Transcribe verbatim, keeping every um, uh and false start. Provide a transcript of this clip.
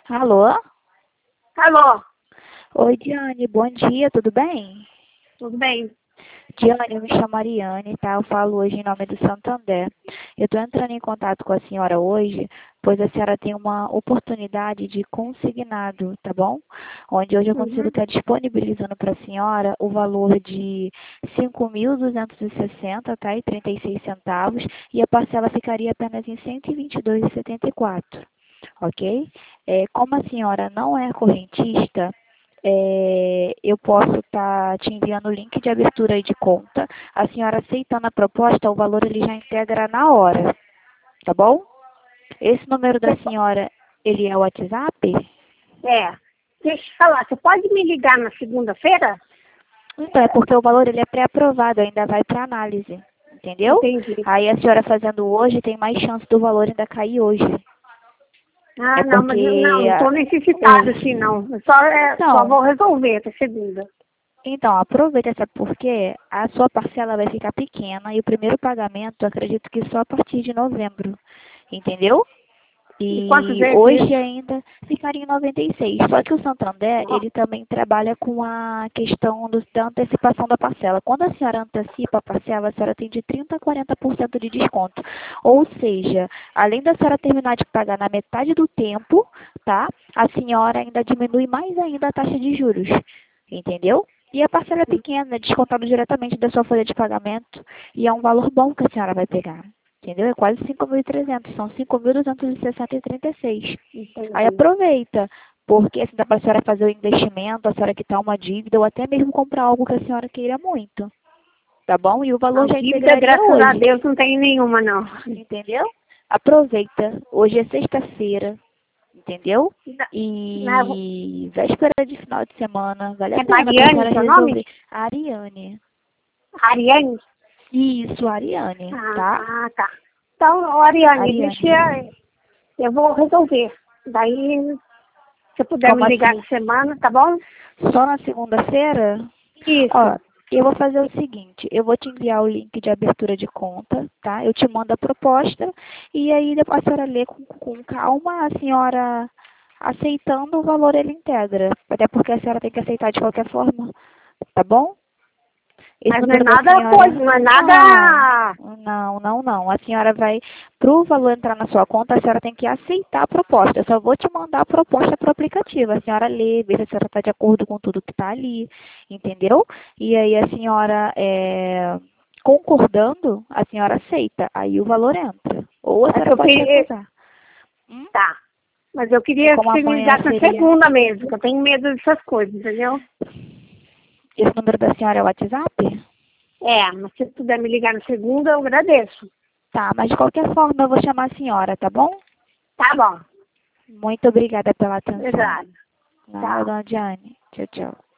Alô? Alô, Oi, Diane, bom dia, tudo bem? tudo bem? Diane, eu me chamo Ariane, tá? Eu falo hoje em nome do Santander. Eu estou entrando em contato com a senhora hoje, pois a senhora tem uma oportunidade de consignado, tá bom? Onde hoje eu consigo Uhum. estar disponibilizando para a senhora o valor de cinco mil duzentos e sessenta, tá? E trinta e seis centavos, e a parcela ficaria apenas em cento e vinte e dois reais e setenta e quatro, ok? É, como a senhora não é correntista, É, eu posso estar te enviando o link de abertura aí de conta. A senhora aceitando a proposta, o valor ele já integra na hora, tá bom? Esse número da Você senhora, ele é o WhatsApp? É, deixa eu te falar, você pode me ligar na segunda-feira? Então, é porque o valor ele é pré-aprovado, ainda vai para análise, entendeu? Entendi. Aí a senhora fazendo hoje, tem mais chance do valor ainda cair hoje. É Ah, não, mas eu- não, porque... não estou necessitada Oi. assim, não. Eu Só, é, só Então, vou resolver até segunda. Então, aproveita, sabe por quê? A sua parcela vai ficar pequena e o primeiro pagamento, acredito que só a partir de novembro, entendeu? E quanto E vezes hoje isso? ainda ficaria em noventa e seis. Só que o Santander, Ó, ele também trabalha com a questão do, da antecipação da parcela. Quando a senhora antecipa a parcela, a senhora tem de trinta a quarenta por cento de desconto. Ou seja, além da senhora terminar de pagar na metade do tempo, tá? A senhora ainda diminui mais ainda a taxa de juros, entendeu? E a parcela é pequena, é descontado diretamente da sua folha de pagamento e é um valor bom que a senhora vai pegar. Entendeu? É quase cinco mil e trezentos, são cinco mil duzentos e sessenta e trinta e seis. Aí entendi. aproveita, porque assim dá para a senhora fazer o investimento, a senhora quitar uma dívida ou até mesmo comprar algo que a senhora queira muito, tá bom? E o A valor já dívida, integraria graças a hoje, Deus, não tem nenhuma, não. entendeu? Aproveita, hoje é sexta-feira, entendeu? Na- na- E véspera de final de semana, vale a É pena para a Mariane senhora seu nome? resolver. Ariane, Ariane? isso, Ariane, Ah, tá? ah, tá. Então, ó, Ariane, Ariane, deixa eu, eu vou resolver. Daí, se você puder como me ligar na assim? semana, tá bom? Só na segunda-feira? Isso. Ó, eu vou fazer o seguinte, eu vou te enviar o link de abertura de conta, tá? Eu te mando a proposta e aí depois a senhora lê com, com calma, a senhora aceitando o valor ele integra. Até porque a senhora tem que aceitar de qualquer forma, tá bom? Esse Mas não é número da nada senhora... coisa, não é Não, nada. não, não, não. A senhora vai, para o valor entrar na sua conta, a senhora tem que aceitar a proposta. Eu só vou te mandar a proposta para o aplicativo. A senhora lê, vê se a senhora está de acordo com tudo que está ali, entendeu? E aí a senhora, é, concordando, a senhora aceita. Aí o valor entra. Ou a É que senhora eu pode queria. recusar. Hum? Tá. Mas eu E queria que como você me amanhã ligasse na seria... segunda mesmo, que eu tenho medo dessas coisas, entendeu? Esse número da senhora é o WhatsApp? É, mas se puder me ligar na segunda, eu agradeço. Tá, mas de qualquer forma eu vou chamar a senhora, tá bom? Tá bom. Muito obrigada pela atenção. Obrigada. Nada, Tchau. dona Diane. Tchau, tchau.